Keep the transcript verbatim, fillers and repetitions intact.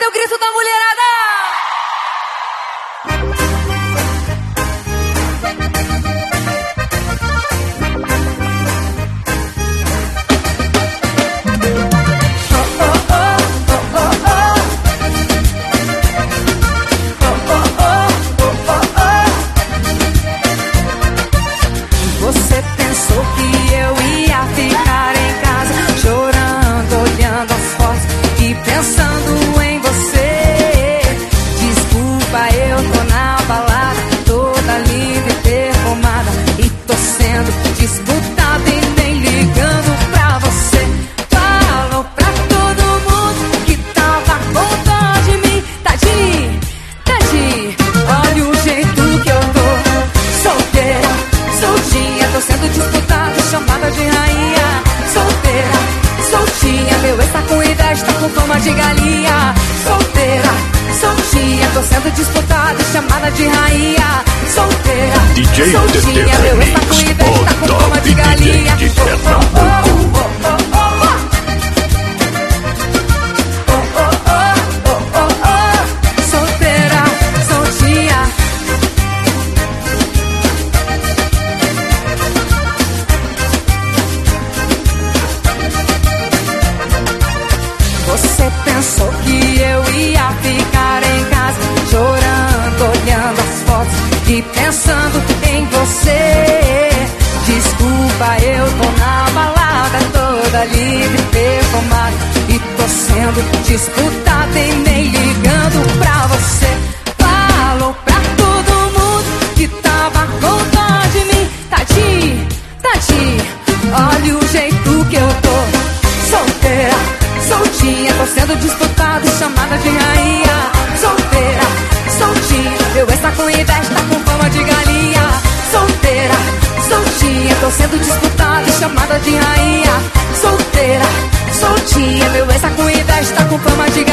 Cadê o grito da mulherada? Você pensou que eu ia ficar em casa, chorando, olhando as fotos e pensando em você. Desculpa, eu tô na balada, toda linda e perfumada, e tô sendo disputada e nem ligando pra você. Falou pra todo mundo que tava com dó de mim. Tadinho, tadinho, olha o jeito que eu tô, solteira, soltinha, tô sendo disputada, chamada de rainha. Solteira, soltinha, meu ex tá com inveja, tá com fama de galinha. Solteira, soltinha, tô sendo disputada, chamada de rainha. Solteira, D J soltinha, meu ex tá com inveja, tá com fama de galinha. D J de Pernambuco. Solteira, soltinha. Você pensou que eu ia ficar em casa, chorando, olhando as fotos e pensando em você. Desculpa, eu tô na balada, toda livre, perfumada, e tô sendo disputada e nem ligando pra você. Falou pra todo mundo que tava com dó de mim. Tadinho, tadinho, olha o jeito que eu tô, solteira, soltinha, tô sendo disputada, chamada de rainha. Solteira, soltinha, meu ex tá com inveja, tá com fama de galinha. Solteira, soltinha, tô sendo disputada, chamada de rainha. Solteira, soltinha, meu ex tá com inveja, tá com fama de galinha.